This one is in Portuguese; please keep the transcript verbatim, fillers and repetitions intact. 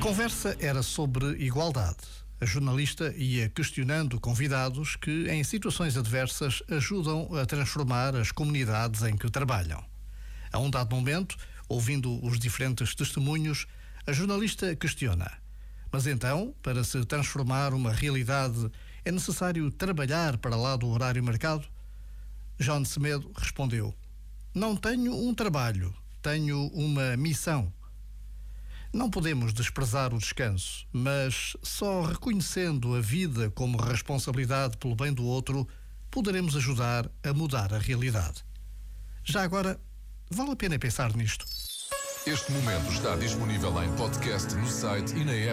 conversa era sobre igualdade. A jornalista ia questionando convidados que, em situações adversas, ajudam a transformar as comunidades em que trabalham. A um dado momento, ouvindo os diferentes testemunhos, a jornalista questiona: mas então, para se transformar uma realidade, é necessário trabalhar para lá do horário marcado? João Semedo respondeu: não tenho um trabalho, tenho uma missão. Não podemos desprezar o descanso, mas só reconhecendo a vida como responsabilidade pelo bem do outro, poderemos ajudar a mudar a realidade. Já agora, vale a pena pensar nisto. Este momento está disponível em podcast no site e na app.